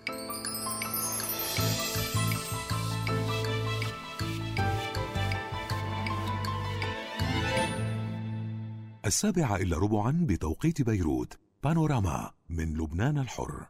7:15 بتوقيت بيروت. بانوراما من لبنان الحر.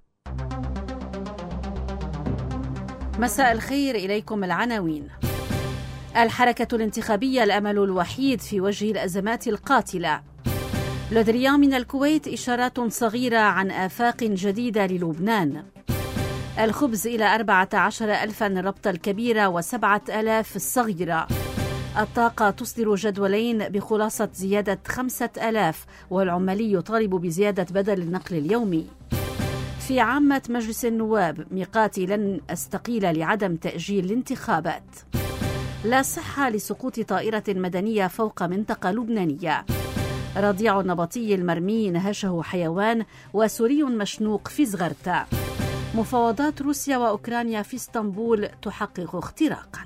مساء الخير، إليكم العناوين. الحركة الانتخابية الأمل الوحيد في وجه الأزمات القاتلة. لودريان من الكويت: إشارات صغيرة عن آفاق جديدة للبنان. الخبز إلى 14,000 الربطة الكبيرة و7,000 الصغيرة. الطاقة تصدر جدولين بخلاصة زيادة 5,000، والعمالي يطالب بزيادة بدل النقل اليومي. في عامة مجلس النواب: ميقاتي لن أستقيل لعدم تأجيل الانتخابات. لا صحة لسقوط طائرة مدنية فوق منطقة لبنانية. رضيع النبطي المرمي نهشه حيوان، وسوري مشنوق في زغرتا. مفاوضات روسيا وأوكرانيا في اسطنبول تحقق اختراقا.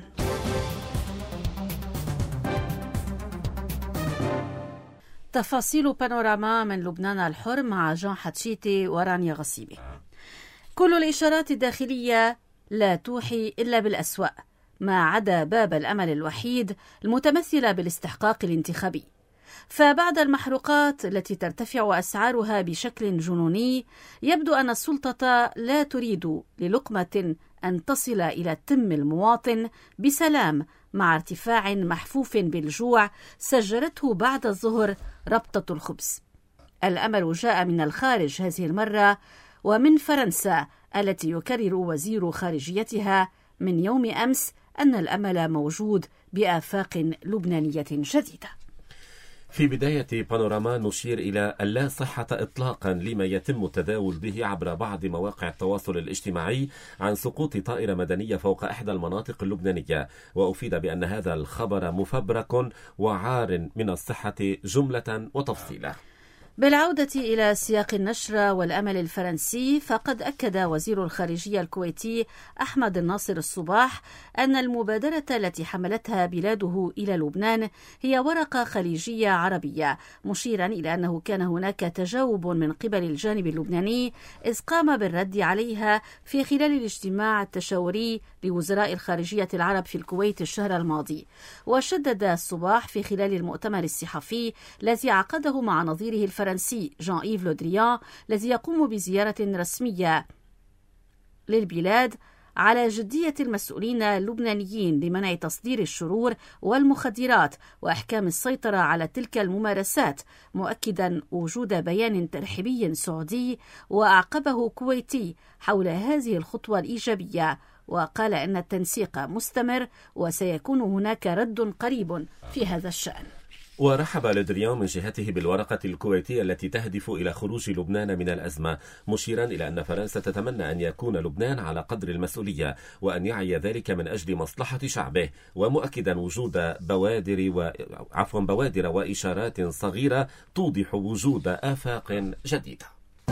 تفاصيل بانوراما من لبنان الحر مع جان حتشيتي ورانيا غصيبي. كل الإشارات الداخلية لا توحي إلا بالأسوأ، ما عدا باب الأمل الوحيد المتمثلة بالاستحقاق الانتخابي. فبعد المحروقات التي ترتفع أسعارها بشكل جنوني، يبدو أن السلطة لا تريد للقمة أن تصل إلى تم المواطن بسلام، مع ارتفاع محفوف بالجوع سجلته بعد الظهر ربطة الخبز. الأمل جاء من الخارج هذه المرة، ومن فرنسا التي يكرر وزير خارجيتها من يوم أمس أن الأمل موجود بآفاق لبنانية جديدة. في بداية بانوراما نشير إلى اللا صحة إطلاقا لما يتم التداول به عبر بعض مواقع التواصل الاجتماعي عن سقوط طائرة مدنية فوق إحدى المناطق اللبنانية، وأفيد بأن هذا الخبر مفبرك وعار من الصحة جملة وتفصيلا. بالعودة إلى سياق النشرة والأمل الفرنسي، فقد أكد وزير الخارجية الكويتي أحمد الناصر الصباح أن المبادرة التي حملتها بلاده إلى لبنان هي ورقة خليجية عربية، مشيرا إلى أنه كان هناك تجاوب من قبل الجانب اللبناني إذ قام بالرد عليها في خلال الاجتماع التشاوري لوزراء الخارجية العرب في الكويت الشهر الماضي. وشدد الصباح في خلال المؤتمر الصحفي الذي عقده مع نظيره الفرنسي جان إيف لودريان الذي يقوم بزيارة رسمية للبلاد على جدية المسؤولين اللبنانيين لمنع تصدير الشرور والمخدرات وأحكام السيطرة على تلك الممارسات، مؤكدا وجود بيان ترحيبي سعودي وأعقبه كويتي حول هذه الخطوة الإيجابية، وقال أن التنسيق مستمر وسيكون هناك رد قريب في هذا الشأن. ورحب لودريان من جهته بالورقة الكويتية التي تهدف إلى خروج لبنان من الأزمة، مشيرا إلى أن فرنسا تتمنى أن يكون لبنان على قدر المسؤولية وأن يعي ذلك من أجل مصلحة شعبه، ومؤكدا وجود بوادر وإشارات صغيرة توضح وجود آفاق جديدة.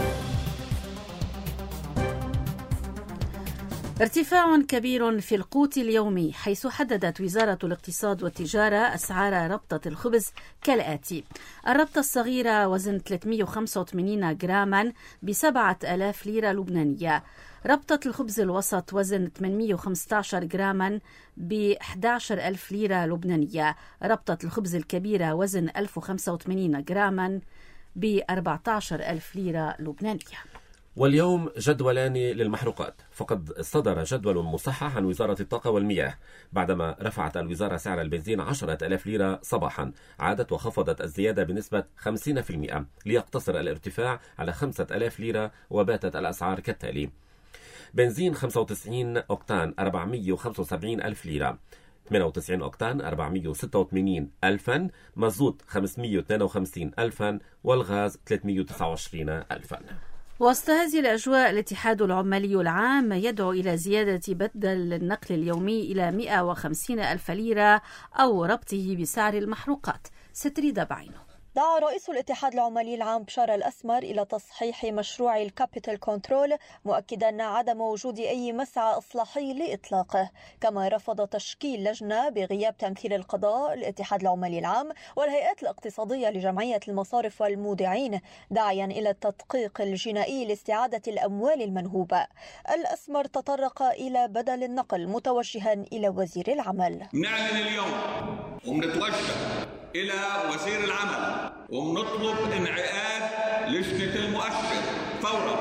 ارتفاع كبير في القوت اليومي، حيث حددت وزارة الاقتصاد والتجارة أسعار ربطة الخبز كالآتي: الربطة الصغيرة وزن 385 جراما ب7,000 ليرة لبنانية. ربطة الخبز الوسط وزن 815 جراما ب11,000 ليرة لبنانية. ربطة الخبز الكبيرة وزن 1085 جراما ب14,000 ليرة لبنانية. واليوم جدولان للمحروقات، فقد صدر جدول مصحح عن وزارة الطاقة والمياه بعدما رفعت الوزارة سعر البنزين 10,000 ليرة صباحا. عادت وخفضت الزيادة بنسبة 50% ليقتصر الارتفاع على 5,000 ليرة، وباتت الأسعار كالتالي: بنزين 95 أوكتان 475,000 ليرة، 98 أوكتان 486 ألفا، مازوت 552 ألفا، والغاز 329 ألفا. وسط هذه الأجواء، الاتحاد العمالي العام يدعو إلى زيادة بدل النقل اليومي إلى 150,000 ليرة أو ربطه بسعر المحروقات. ستريد بعينه. دعا رئيس الاتحاد العمالي العام بشار الأسمر إلى تصحيح مشروع الكابيتال كنترول، مؤكدا عدم وجود أي مسعى إصلاحي لإطلاقه. كما رفض تشكيل لجنة بغياب تمثيل القضاء، الاتحاد العمالي العام والهيئات الاقتصادية لجمعية المصارف والمودعين، داعيا إلى التدقيق الجنائي لاستعادة الأموال المنهوبة. الأسمر تطرق إلى بدل النقل متوجها إلى وزير العمل. نعلن اليوم ومنتوجه إلى وزير العمل ومنطلب انعقاد لجنة المؤشر فورا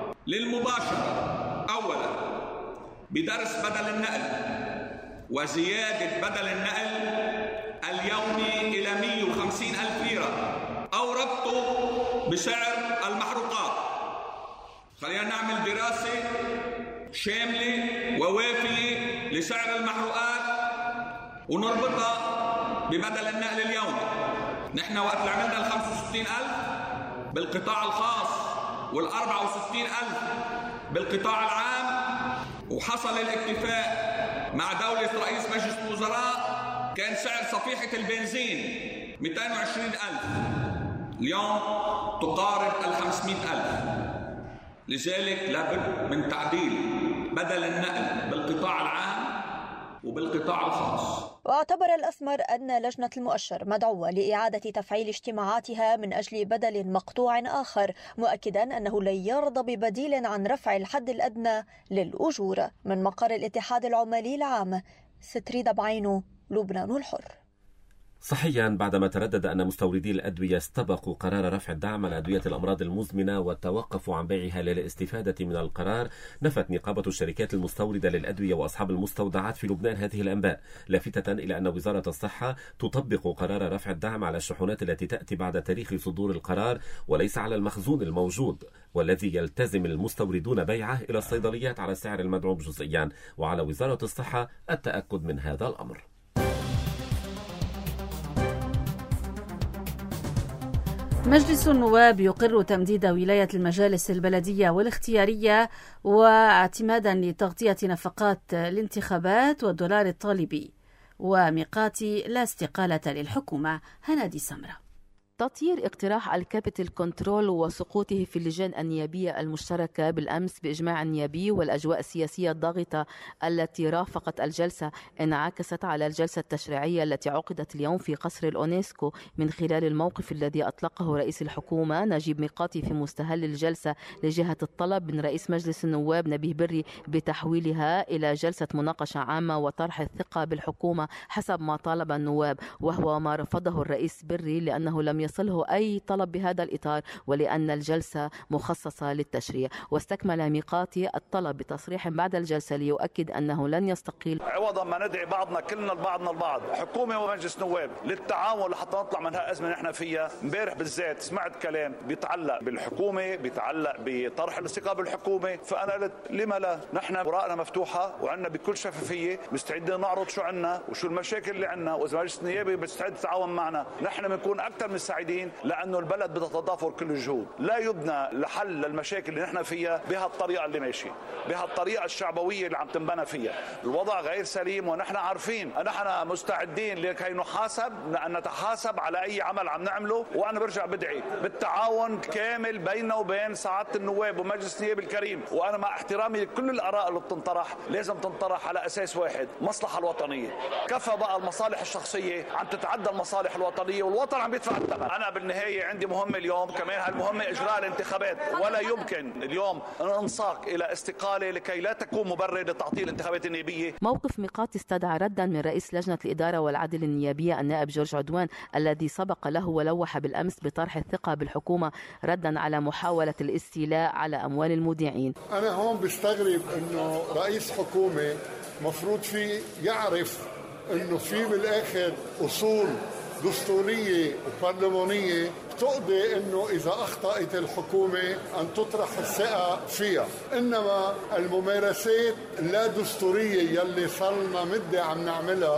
للمباشرة، أولا بدرس بدل النقل وزيادة بدل النقل اليومي إلى 150,000 ليرة أو ربطه بسعر المحروقات. خلينا نعمل دراسة شاملة ووافية لسعر المحروقات ونربطها ببدل النقل اليومي. نحن وقت عملنا 65,000 بالقطاع الخاص وال64,000 بالقطاع العام وحصل الاتفاق مع دولة رئيس مجلس الوزراء، كان سعر صفيحة البنزين 220,000، اليوم تقارب 500,000. لذلك لابد من تعديل بدل النقل بالقطاع العام وبالقطاع الخاص. واعتبر الأسمر أن لجنة المؤشر مدعوة لإعادة تفعيل اجتماعاتها من أجل بدل مقطوع آخر، مؤكدا أنه لن يرضى ببديل عن رفع الحد الأدنى للأجور. من مقر الاتحاد العمالي العام، ستريدة بعينه، لبنان الحر. صحيا بعدما تردد أن مستوردي الأدوية استبقوا قرار رفع الدعم على أدوية الأمراض المزمنة وتوقفوا عن بيعها للاستفادة من القرار، نفت نقابة الشركات المستوردة للأدوية وأصحاب المستودعات في لبنان هذه الأنباء، لافتة إلى أن وزارة الصحة تطبق قرار رفع الدعم على الشحنات التي تأتي بعد تاريخ صدور القرار وليس على المخزون الموجود، والذي يلتزم المستوردون بيعه إلى الصيدليات على السعر المدعوم جزئيا، وعلى وزارة الصحة التأكد من هذا الأمر. مجلس النواب يقر تمديد ولاية المجالس البلدية والاختيارية واعتمادا لتغطية نفقات الانتخابات والدولار الطالبي، وميقات لا استقالة للحكومة. هنادي سمرة. تطيير اقتراح الكابيتال كنترول وسقوطه في اللجان النيابية المشتركة بالأمس بإجماع نيابي، والأجواء السياسية الضاغطة التي رافقت الجلسة انعكست على الجلسة التشريعية التي عقدت اليوم في قصر الأونسكو من خلال الموقف الذي أطلقه رئيس الحكومة نجيب ميقاتي في مستهل الجلسة لجهة الطلب من رئيس مجلس النواب نبيه بري بتحويلها إلى جلسة مناقشة عامة وطرح الثقة بالحكومة حسب ما طالب النواب، وهو ما رفضه الرئيس بري لأنه لم يصله أي طلب بهذا الإطار ولأن الجلسة مخصصة للتشريع. واستكمل ميقاتي الطلب بتصريح بعد الجلسة ليؤكد أنه لن يستقيل عوضا ما ندعي بعضنا كلنا لبعضنا البعض، حكومة ومجلس نواب، للتعاون لحتى نطلع من هالأزمة اللي نحن فيها. امبارح بالذات سمعت كلام بيتعلق بالحكومة، بيتعلق بطرح الاستقالة بالحكومة، فأنا قلت لما لا؟ نحن ورائنا مفتوحة وعندنا بكل شفافية مستعدين نعرض شو عندنا وشو المشاكل اللي عندنا، وإذا مجلس النيابي بيستعد يتعاون معنا نحن بنكون أكثر من سعيدين، لأنه البلد بتتضافر كل الجهود. لا يبنى لحل للمشاكل اللي نحن فيها بهالطريقة اللي ماشي، بهالطريقة الشعبوية اللي عم تنبنى فيها. الوضع غير سليم ونحن عارفين، نحن مستعدين لكي نحاسب، أن نتحاسب على أي عمل عم نعمله. وأنا برجع بدعي بالتعاون الكامل بيننا وبين سعادة النواب ومجلس النياب الكريم، وأنا مع احترامي لكل الآراء اللي بتنطرح لازم تنطرح على أساس واحد، مصلحة الوطنية. كفى بقى المصالح الشخصية عم تتعدى المصالح الوطنية، والوطن عم يدفع الثمن. أنا بالنهاية عندي مهمة اليوم كمان، هالمهمة إجراء الانتخابات، ولا يمكن اليوم أن ننساق إلى استقالة لكي لا تكون مبرر لتعطيل الانتخابات النيابية. موقف ميقاتي استدعى ردا من رئيس لجنة الإدارة والعدل النيابية النائب جورج عدوان الذي سبق له ولوح بالأمس بطرح الثقة بالحكومة ردا على محاولة الاستيلاء على أموال المودعين. أنا هون بستغرب إنه رئيس حكومة مفروض فيه يعرف إنه في بالآخر أصول دستورية وبرلمانية تقضي إنه إذا أخطأت الحكومة أن تطرح الثقة فيها، إنما الممارسات اللا دستورية يلي صارنا مدة عم نعملها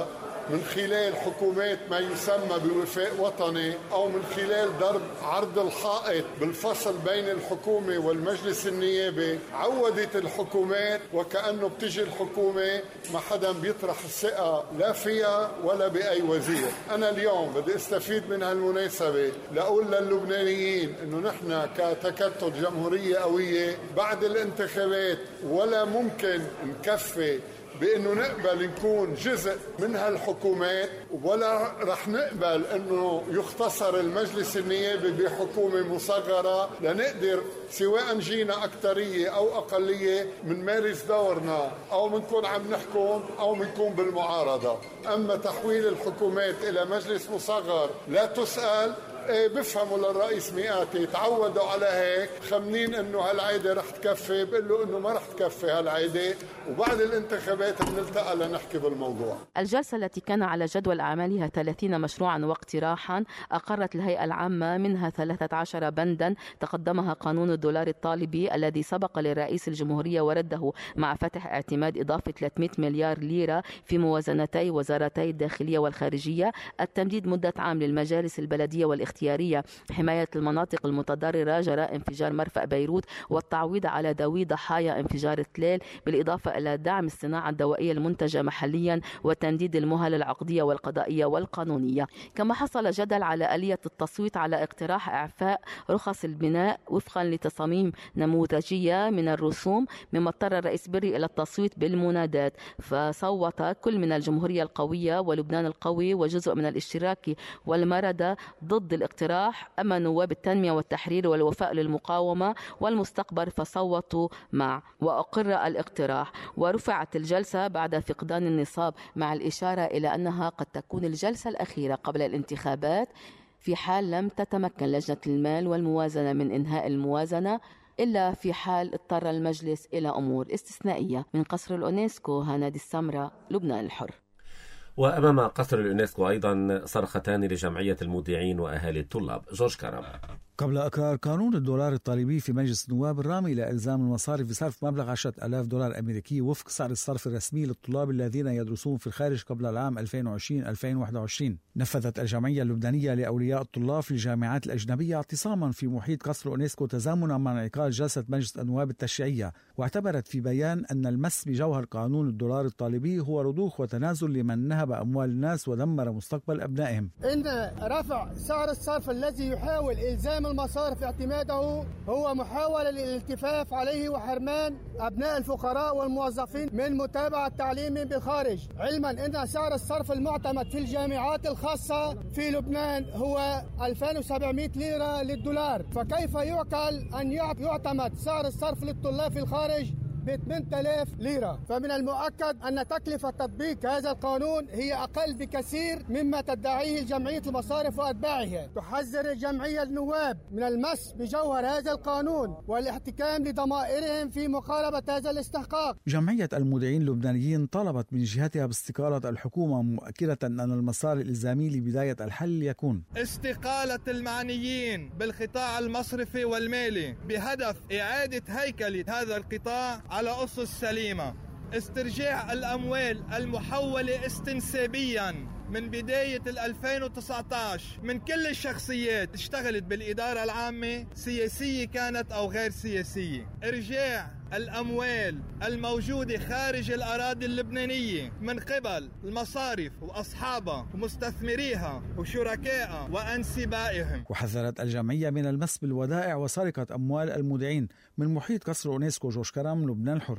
من خلال حكومات ما يسمى بوفاق وطني أو من خلال ضرب عرض الحائط بالفصل بين الحكومة والمجلس النيابي، عودت الحكومات وكأنه بتجي الحكومة ما حدا بيطرح الثقة لا فيها ولا بأي وزير. أنا اليوم بدي استفيد من هالمناسبة لأقول للبنانيين إنه نحن كتكتل جمهورية قوية بعد الانتخابات ولا ممكن نكفي بأنه نقبل نكون جزء من هالحكومات، ولا رح نقبل أنه يختصر المجلس النيابي بحكومة مصغرة لنقدر سواء جينا أكترية أو أقلية من مارس دورنا أو منكون عم نحكم أو منكون بالمعارضة. أما تحويل الحكومات إلى مجلس مصغر لا تسأل، بفهموا للرئيس مئاتي تعودوا على هيك، خمنين انه هالعيدة رح تكفي، بقول له انه ما رح تكفي هالعيدة، وبعد الانتخابات بنلتقى لنحكي بالموضوع. الجلسة التي كان على جدول أعمالها 30 مشروعا واقتراحا أقرت الهيئة العامة منها 13 بندا تقدمها قانون الدولار الطالبي الذي سبق لرئيس الجمهورية ورده مع فتح اعتماد إضافة 300 مليار ليرة في موازنتي وزارتي الداخلية والخارجية، التمديد مدة عام للمجالس البلدية والاختيارية، حماية المناطق المتضررة جراء انفجار مرفأ بيروت، والتعويض على ذوي ضحايا انفجار تليل، بالإضافة إلى دعم الصناعة الدوائية المنتجة محليا وتمديد المهل العقدية والقضائية والقانونية. كما حصل جدل على آلية التصويت على اقتراح إعفاء رخص البناء وفقا لتصاميم نموذجية من الرسوم، مما اضطر الرئيس بري إلى التصويت بالمنادات، فصوت كل من الجمهورية القوية ولبنان القوي وجزء من الاشتراكي والمردة ضد الاقتراح، أما نواب التنمية والتحرير والوفاء للمقاومة والمستقبل فصوتوا مع، وأقر الاقتراح. ورفعت الجلسة بعد فقدان النصاب، مع الإشارة إلى أنها قد تكون الجلسة الأخيرة قبل الانتخابات في حال لم تتمكن لجنة المال والموازنة من إنهاء الموازنة، إلا في حال اضطر المجلس إلى أمور استثنائية. من قصر الأونسكو، هنادي السمرة، لبنان الحر. وأمام قصر اليونسكو أيضا صرختان لجمعية المودعين وأهالي الطلاب. جورج كرم. قبل إقرار قانون الدولار الطالبي في مجلس النواب الرامي إلى إلزام المصارف بصرف مبلغ 10,000 دولار أمريكي وفق سعر الصرف الرسمي للطلاب الذين يدرسون في الخارج قبل العام 2020-2021، نفذت الجمعية اللبنانية لأولياء الطلاب في الجامعات الأجنبية اعتصاما في محيط قصر أونسكو تزامنا مع انعقاد جلسة مجلس النواب التشريعية، واعتبرت في بيان أن المس بجوهر قانون الدولار الطالبي هو رضوخ وتنازل لمن نهب أموال الناس ودمر مستقبل أبنائهم. إن رفع سعر الصرف الذي يحاول إلزام المصارف اعتماده هو محاولة للالتفاف عليه وحرمان أبناء الفقراء والموظفين من متابعة تعليمهم بالخارج، علما أن سعر الصرف المعتمد في الجامعات الخاصة في لبنان هو 2700 ليرة للدولار، فكيف يعقل أن يعتمد سعر الصرف للطلاب في الخارج ب 8000 ليرة؟ فمن المؤكد أن تكلفة تطبيق هذا القانون هي أقل بكثير مما تدعيه جمعية المصارف وأتباعها. تحذر الجمعية النواب من المس بجوهر هذا القانون والاحتكام لضمائرهم في مقاربة هذا الاستحقاق. جمعية المودعين اللبنانيين طلبت من جهتها باستقالة الحكومة، مؤكدة أن المسار الإلزامي لبداية الحل يكون استقالة المعنيين بالقطاع المصرفي والمالي بهدف إعادة هيكلة هذا القطاع على أسس سليمة، استرجاع الأموال المحولة استنسابيا من بداية 2019 من كل الشخصيات اشتغلت بالإدارة العامة، سياسية كانت أو غير سياسية، إرجاع الأموال الموجودة خارج الأراضي اللبنانية من قبل المصارف وأصحابها ومستثمريها وشركائها وأنسبائهم. وحذرت الجمعية من المس بالودائع وسرقة أموال المودعين. من محيط قصر أونسكو، جورج كرم، لبنان الحر.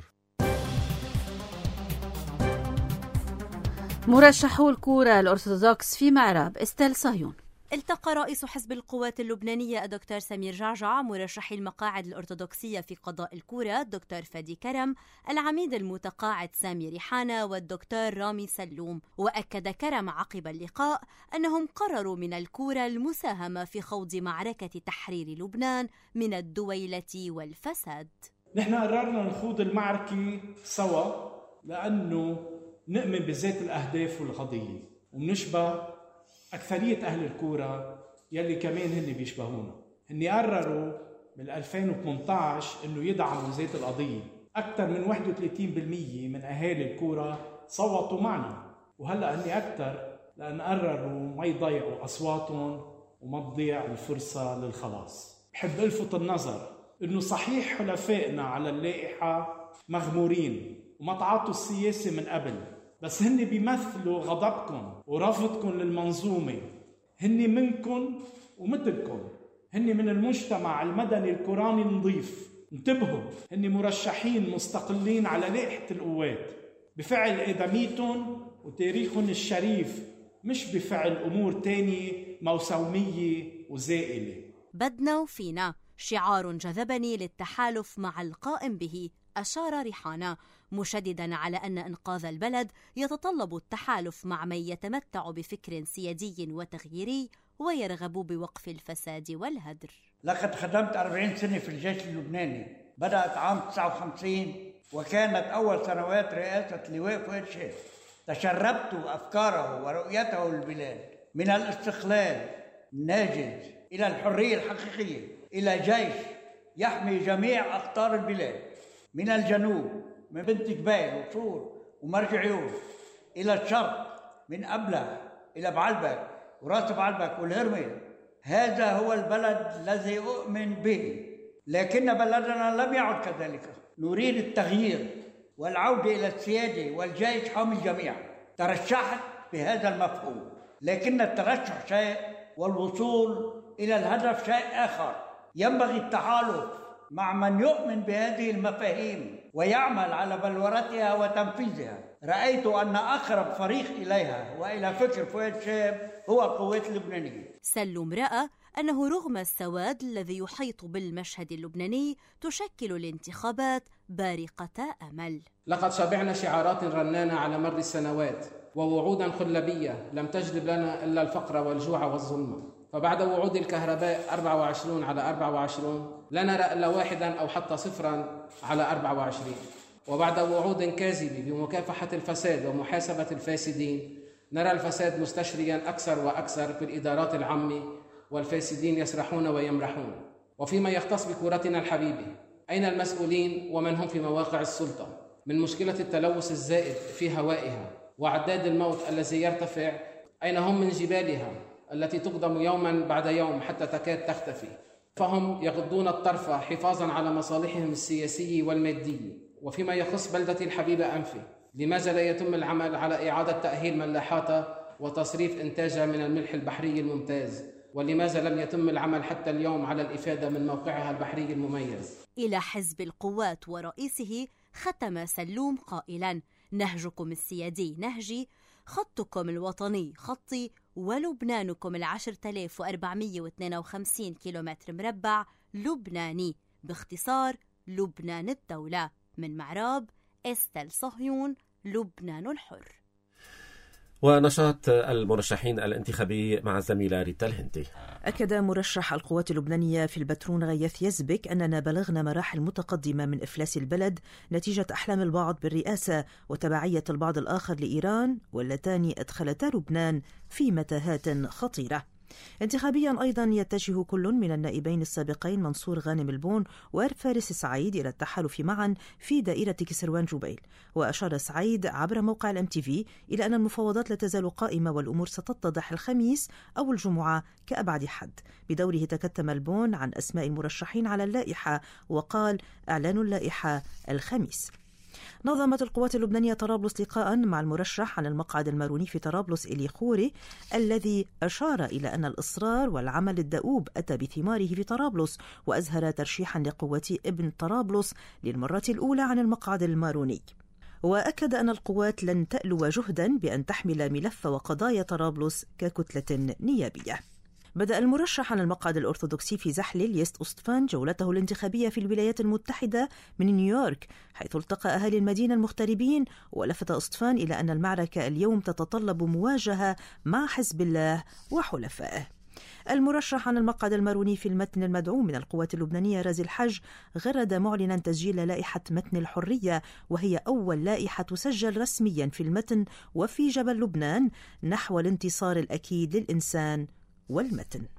مرشحو الكورة الأرثوذكس في معراب، استيل صهيون. التقى رئيس حزب القوات اللبنانية الدكتور سمير جعجع مرشحي المقاعد الأرثوذكسية في قضاء الكورة الدكتور فادي كرم، العميد المتقاعد سامي ريحانة والدكتور رامي سلوم. وأكد كرم عقب اللقاء أنهم قرروا من الكورة المساهمة في خوض معركة تحرير لبنان من الدويلة والفساد. نحن قررنا نخوض المعركة سوا لأنه نؤمن بذات الأهداف والقضية، ومنشبه أكثرية أهل الكورة يلي كمان هن بيشبهونا. هن قرروا من 2018 إنه يدعموا ذات القضية. أكثر من 31% من أهالي الكورة صوتوا معنا، وهلأ هني أكثر لأن قرروا ما يضيعوا أصواتهم وما تضيع الفرصة للخلاص. بحب ألفت النظر إنه صحيح حلفائنا على اللائحة مغمورين وما تعاطوا السياسة من قبل، بس هن بيمثلوا غضبكم ورفضكم للمنظومة. هن منكم ومثلكم، هن من المجتمع المدني القرآني النظيف. انتبهوا، هن مرشحين مستقلين على لائحة القوات بفعل إدميتهم وتاريخهم الشريف، مش بفعل أمور تانية موسومية وزائلة. بدنا وفينا شعار جذبني للتحالف مع القائم به، أشار ريحانة مشددا على أن إنقاذ البلد يتطلب التحالف مع من يتمتع بفكر سيادي وتغييري ويرغب بوقف الفساد والهدر. لقد خدمت 40 سنة في الجيش اللبناني، بدأت عام 59 وكانت أول سنوات رئاسة لواء فؤاد شاهين. تشربت أفكاره ورؤيته للبلاد من الاستقلال الناجز إلى الحرية الحقيقية، إلى جيش يحمي جميع أقطار البلاد من الجنوب من بنت جبال وصور ومرجعيون إلى الشرق من أبلة إلى بعلبك وراس بعلبك والهرمل. هذا هو البلد الذي أؤمن به، لكن بلدنا لم يعد كذلك. نريد التغيير والعودة إلى السيادة والجيش حامي الجميع. ترشحت بهذا المفهوم، لكن الترشح شيء والوصول إلى الهدف شيء آخر. ينبغي التحالف مع من يؤمن بهذه المفاهيم ويعمل على بلورتها وتنفيذها. رأيت أن أقرب فريق إليها وإلى فكر فؤاد شاهين هو القوات اللبنانية. سلم رأى أنه رغم السواد الذي يحيط بالمشهد اللبناني تشكل الانتخابات بارقة أمل. لقد شبعنا شعارات رنانة على مر السنوات ووعودا خلبية لم تجلب لنا إلا الفقر والجوع والظلم. فبعد وعود الكهرباء 24 على 24 لا نرى إلا واحدا أو حتى صفرا على 24. وبعد وعود كاذبة بمكافحة الفساد ومحاسبة الفاسدين نرى الفساد مستشريا أكثر وأكثر في الإدارات العامة والفاسدين يسرحون ويمرحون. وفيما يختص بكرتنا الحبيبة، أين المسؤولين ومن هم في مواقع السلطة من مشكلة التلوث الزائد في هوائها وعداد الموت الذي يرتفع؟ أين هم من جبالها التي تقدم يوما بعد يوم حتى تكاد تختفي؟ فهم يغضون الطرف حفاظا على مصالحهم السياسية والمادية. وفيما يخص بلدتي الحبيبة أنفي، لماذا لا يتم العمل على إعادة تأهيل ملاحاتها وتصريف إنتاجها من الملح البحري الممتاز؟ ولماذا لم يتم العمل حتى اليوم على الإفادة من موقعها البحري المميز؟ إلى حزب القوات ورئيسه ختم سلوم قائلا: نهجكم السيادي نهجي، خطكم الوطني خطي، ولبنانكم 10,452 كيلومتر مربع لبناني، باختصار لبنان الدولة. من معراب استل صهيون، لبنان الحر. ونشاط المرشحين الانتخابي مع الزميلة ريتا الهندي. أكد مرشح القوات اللبنانية في البترون غيث يزبك أننا بلغنا مراحل متقدمة من إفلاس البلد نتيجة أحلام البعض بالرئاسة وتبعية البعض الآخر لإيران، واللتان أدخلتا لبنان في متاهات خطيرة. انتخابيا أيضا يتجه كل من النائبين السابقين منصور غانم البون وفارس سعيد إلى التحالف معا في دائرة كسروان جبيل. وأشار سعيد عبر موقع الMTV إلى أن المفاوضات لا تزال قائمة والأمور ستتضح الخميس أو الجمعة كأبعد حد. بدوره تكتم البون عن أسماء المرشحين على اللائحة وقال: إعلان اللائحة الخميس. نظمت القوات اللبنانية طرابلس لقاء مع المرشح عن المقعد الماروني في طرابلس إلي خوري، الذي أشار إلى أن الإصرار والعمل الدؤوب أتى بثماره في طرابلس، وأزهر ترشيحا لقوات ابن طرابلس للمرة الأولى عن المقعد الماروني. وأكد أن القوات لن تألو جهدا بأن تحمل ملف وقضايا طرابلس ككتلة نيابية. بدأ المرشح عن المقعد الأرثوذكسي في زحلل يست أسطفان جولته الانتخابية في الولايات المتحدة من نيويورك، حيث التقى أهالي المدينة المغتربين. ولفت أسطفان إلى أن المعركة اليوم تتطلب مواجهة مع حزب الله وحلفائه. المرشح عن المقعد الماروني في المتن المدعوم من القوات اللبنانية رازي الحج غرد معلنا تسجيل لائحة متن الحرية، وهي أول لائحة تسجل رسميا في المتن وفي جبل لبنان نحو الانتصار الأكيد للإنسان والمتن.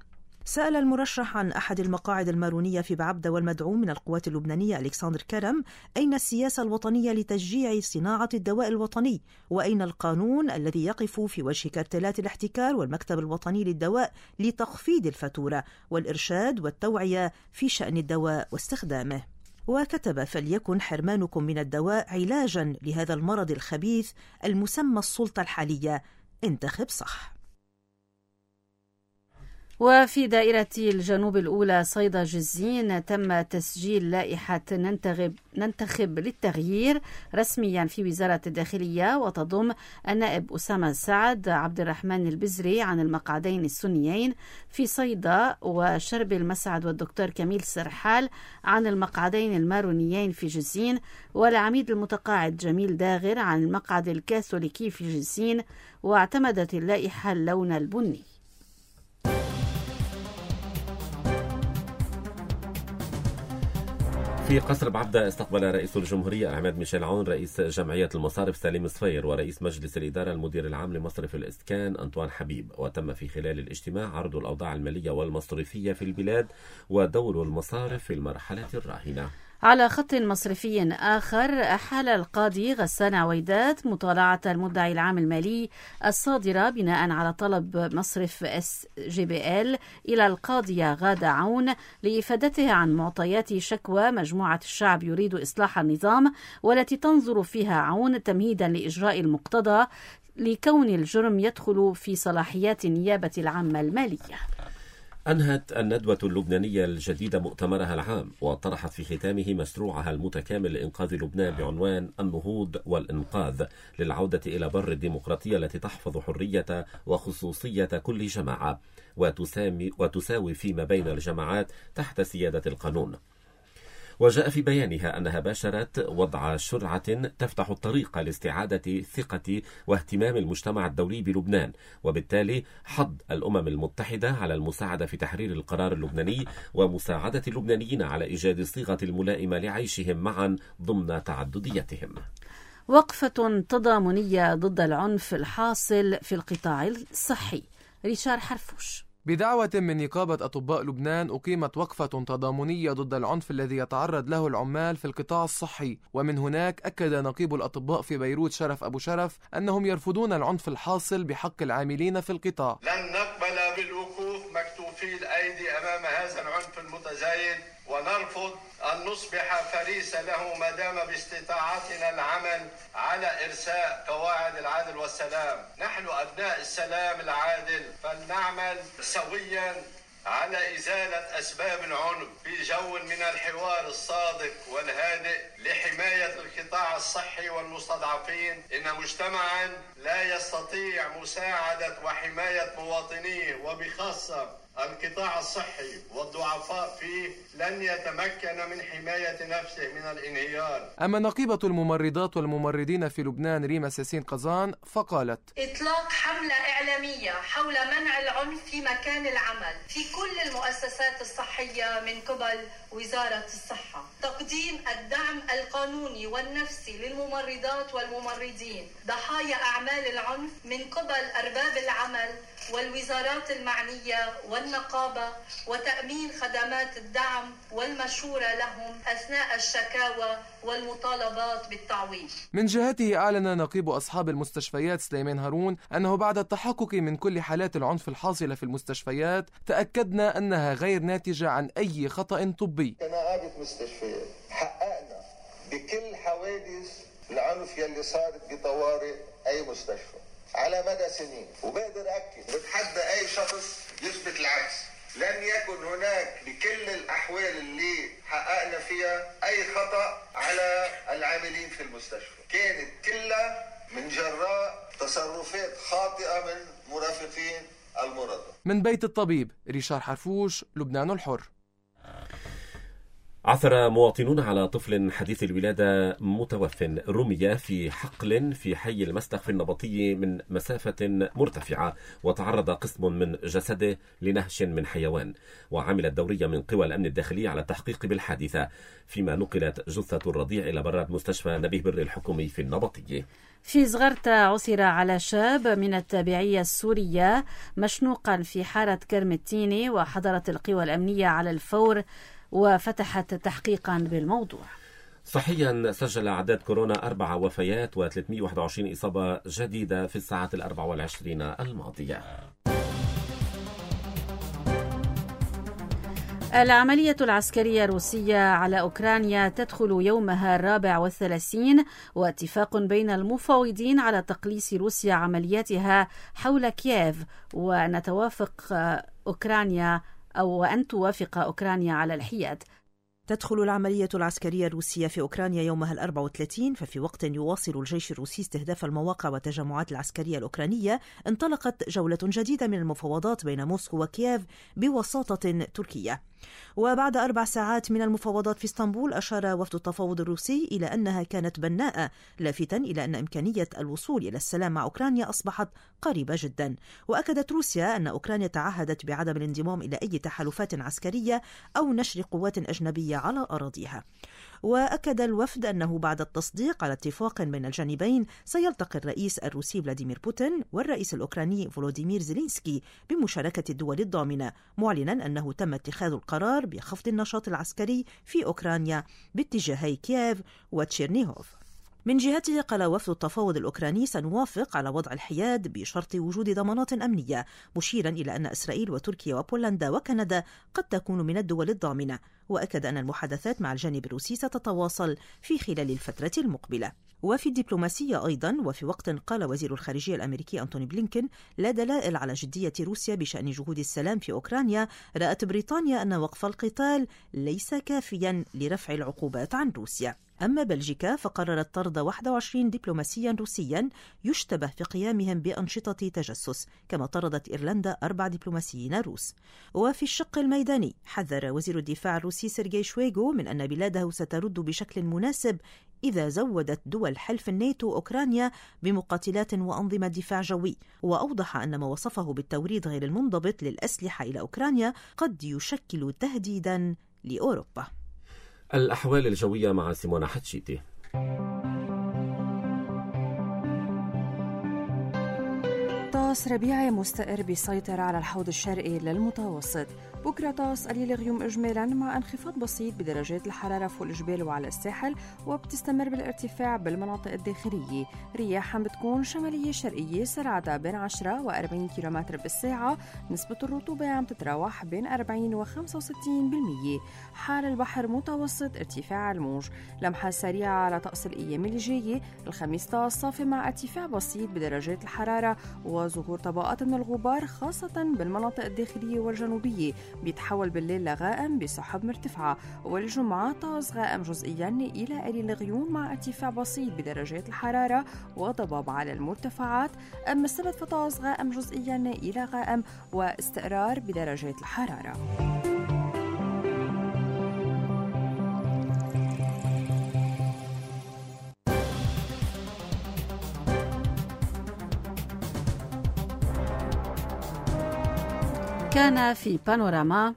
سأل المرشح عن أحد المقاعد المارونية في بعبدة والمدعوم من القوات اللبنانية ألكسندر كرم أين السياسة الوطنية لتشجيع صناعة الدواء الوطني، وأين القانون الذي يقف في وجه كارتيلات الاحتكار والمكتب الوطني للدواء لتخفيض الفاتورة والإرشاد والتوعية في شأن الدواء واستخدامه. وكتب: فليكن حرمانكم من الدواء علاجا لهذا المرض الخبيث المسمى السلطة الحالية، انتخب صح. وفي دائرة الجنوب الأولى صيدا جزين تم تسجيل لائحة ننتخب للتغيير رسميا في وزارة الداخلية، وتضم النائب أسامة سعد عبد الرحمن البزري عن المقعدين السنيين في صيدا، وشرب المسعد والدكتور كميل سرحال عن المقعدين المارونيين في جزين، والعميد المتقاعد جميل داغر عن المقعد الكاثوليكي في جزين. واعتمدت اللائحة اللون البني. في قصر بعبدة استقبل رئيس الجمهورية عماد ميشيل عون رئيس جمعية المصارف سليم صفير ورئيس مجلس الإدارة المدير العام لمصرف الإسكان أنطوان حبيب. وتم في خلال الاجتماع عرض الأوضاع المالية والمصرفية في البلاد ودور المصارف في المرحلة الراهنة. على خط مصرفي آخر، أحال القاضي غسان عويدات مطالعة المدعي العام المالي الصادرة بناء على طلب مصرف SGBL إلى القاضية غادة عون لإفادتها عن معطيات شكوى مجموعة الشعب يريد إصلاح النظام، والتي تنظر فيها عون تمهيدا لإجراء المقتضى لكون الجرم يدخل في صلاحيات النيابة العامة المالية. أنهت الندوة اللبنانية الجديدة مؤتمرها العام، وطرحت في ختامه مشروعها المتكامل لإنقاذ لبنان بعنوان النهوض والإنقاذ للعودة إلى بر الديمقراطية التي تحفظ حرية وخصوصية كل جماعة وتساوي فيما بين الجماعات تحت سيادة القانون. وجاء في بيانها أنها باشرت وضع شرعة تفتح الطريق لاستعادة ثقة واهتمام المجتمع الدولي بلبنان، وبالتالي حض الأمم المتحدة على المساعدة في تحرير القرار اللبناني ومساعدة اللبنانيين على إيجاد الصيغة الملائمة لعيشهم معا ضمن تعدديتهم. وقفة تضامنية ضد العنف الحاصل في القطاع الصحي. ريشار حرفوش. بدعوة من نقابة أطباء لبنان أقيمت وقفة تضامنية ضد العنف الذي يتعرض له العمال في القطاع الصحي، ومن هناك أكد نقيب الأطباء في بيروت شرف أبو شرف أنهم يرفضون العنف الحاصل بحق العاملين في القطاع. لن نقبل بالوقوف مكتوفي الأيدي أمام هذا العنف المتزايد، ونرفض أن نصبح فريسة له ما دام باستطاعتنا العمل على إرساء قواعد العدل والسلام. نحن أبناء السلام العادل، فلنعمل سويا على إزالة أسباب العنف في جو من الحوار الصادق والهادئ لحماية القطاع الصحي والمستضعفين. إن مجتمعا لا يستطيع مساعدة وحماية مواطنيه وبخاصة القطاع الصحي والضعفاء فيه لن يتمكن من حماية نفسه من الانهيار. أما نقيبة الممرضات والممرضين في لبنان ريما ساسين قزان فقالت: إطلاق حملة إعلامية حول منع العنف في مكان العمل في كل المؤسسات الصحية من قبل وزارة الصحة، تقديم الدعم القانوني والنفسي للممرضات والممرضين ضحايا أعمال العنف من قبل أرباب العمل والوزارات المعنية والنقابة، وتأمين خدمات الدعم والمشورة لهم أثناء الشكاوى والمطالبات بالتعويض. من جهته أعلن نقيب أصحاب المستشفيات سليمان هارون أنه بعد التحقق من كل حالات العنف الحاصلة في المستشفيات تأكدنا أنها غير ناتجة عن أي خطأ طبي. كنقابة مستشفيات حققنا بكل حوادث العنف يلي صارت بطوارئ أي مستشفى على مدى سنين، وبقدر أكد بتحدى أي شخص يثبت العكس. لن يكن هناك بكل الأحوال اللي حققنا فيها أي خطأ على العاملين في المستشفى، كانت كلها من جراء تصرفات خاطئة من مرافقين المرضى. من بيت الطبيب ريشار حرفوش، لبنان الحر. عثر مواطنون على طفل حديث الولادة متوف رمي في حقل في حي المسلخ في النبطية من مسافة مرتفعة، وتعرض قسم من جسده لنهش من حيوان. وعملت دورية من قوى الأمن الداخلي على التحقيق بالحادثة، فيما نقلت جثة الرضيع إلى براد مستشفى نبيه بري الحكومي في النبطية. في زغرتا عثر على شاب من التابعية السورية مشنوقا في حارة كرم التيني، وحضرت القوى الأمنية على الفور وفتحت تحقيقا بالموضوع. صحيا سجل أعداد كورونا 4 وفيات و321 إصابة جديدة في الساعات 24 الماضية. العملية العسكرية الروسية على أوكرانيا تدخل يومها 34، واتفاق بين المفاوضين على تقليص روسيا عملياتها حول كييف، وأن توافق أوكرانيا على الحياد. تدخل العملية العسكرية الروسية في أوكرانيا يومها 34، ففي وقت يواصل الجيش الروسي استهداف المواقع والتجمعات العسكرية الأوكرانية، انطلقت جولة جديدة من المفاوضات بين موسكو وكييف بوساطة تركية. وبعد 4 ساعات من المفاوضات في اسطنبول، أشار وفد التفاوض الروسي إلى أنها كانت بناءة، لافتا إلى أن إمكانية الوصول إلى السلام مع أوكرانيا أصبحت قريبة جدا. وأكدت روسيا أن أوكرانيا تعهدت بعدم الانضمام إلى أي تحالفات عسكرية أو نشر قوات أجنبية على أراضيها. وأكد الوفد أنه بعد التصديق على اتفاق بين الجانبين، سيلتقي الرئيس الروسي فلاديمير بوتين والرئيس الأوكراني فولوديمير زيلينسكي بمشاركة الدول الضامنة، معلنا أنه تم اتخاذ القرار بخفض النشاط العسكري في أوكرانيا باتجاهي كييف وتشيرنيهوف. من جهته قال وفد التفاوض الأوكراني سنوافق على وضع الحياد بشرط وجود ضمانات أمنية، مشيرا إلى أن إسرائيل وتركيا وبولندا وكندا قد تكون من الدول الضامنة. وأكد أن المحادثات مع الجانب الروسي ستتواصل في خلال الفترة المقبلة. وفي الدبلوماسية أيضا، وفي وقت قال وزير الخارجية الأمريكي أنتوني بلينكن لا دلائل على جدية روسيا بشأن جهود السلام في أوكرانيا، رأت بريطانيا أن وقف القتال ليس كافيا لرفع العقوبات عن روسيا. أما بلجيكا فقررت طرد 21 دبلوماسيا روسيا يشتبه في قيامهم بأنشطة تجسس، كما طردت إيرلندا 4 دبلوماسيين روس. وفي الشق الميداني، حذر وزير الدفاع الروسي سيرجي شويغو من أن بلاده سترد بشكل مناسب إذا زودت دول حلف الناتو أوكرانيا بمقاتلات وأنظمة دفاع جوي. وأوضح أن ما وصفه بالتوريد غير المنضبط للأسلحة إلى أوكرانيا قد يشكل تهديدا لأوروبا. الأحوال الجوية مع سيمونا حتشيتي. طقس ربيعي مستقر بيسيطر على الحوض الشرقي للمتوسط. بكرة طقس قليل غيوم إجمالا مع انخفاض بسيط بدرجات الحرارة فوق الجبال وعلى الساحل، وبتستمر بالارتفاع بالمناطق الداخلية. رياح بتكون شمالية شرقية سرعتها بين 10 و40 كيلومتر بالساعة. نسبة الرطوبة عم تتراوح بين 40 و 65%. حال البحر متوسط ارتفاع الموج. لمحة سريعة على طقس الأيام اللي جاية. الخميس طقس صافي مع ارتفاع بسيط بدرجات الحرارة وظهور طبقات من الغبار خاصة بالمناطق الداخلية والجنوبية، بيتحول بالليل لغائم بسحب مرتفعة. والجمعة طقس غائم جزئيا إلى قليل غيوم مع ارتفاع بسيط بدرجات الحرارة وضباب على المرتفعات. أما السبت فطقس غائم جزئيا إلى غائم واستقرار بدرجات الحرارة. كان في بانوراما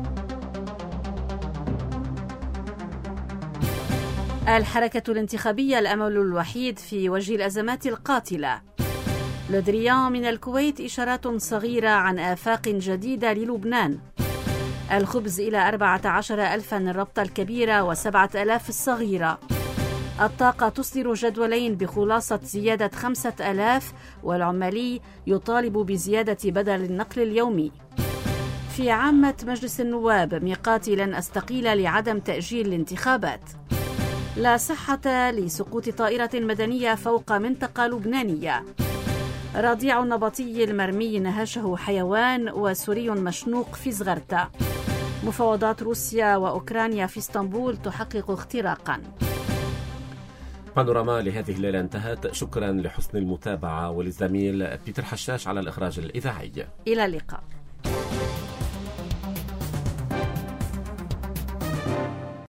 الحركة الانتخابية الأمل الوحيد في وجه الأزمات القاتلة. لودريان من الكويت إشارات صغيرة عن آفاق جديدة للبنان. الخبز إلى 14,000 الربطة الكبيرة و7,000 الصغيرة. الطاقة تصدر جدولين بخلاصة زيادة 5,000، والعمالي يطالب بزيادة بدل النقل اليومي. في عامة مجلس النواب ميقاتي لن أستقيل لعدم تأجيل الانتخابات. لا صحة لسقوط طائرة مدنية فوق منطقة لبنانية. رضيع النبطي المرمي نهشه حيوان، وسوري مشنوق في زغرتا. مفاوضات روسيا وأوكرانيا في اسطنبول تحقق اختراقا. بانوراما لهذه الليلة انتهت. شكرا لحسن المتابعة وللزميل بيتر حشاش على الإخراج الإذاعي. إلى اللقاء.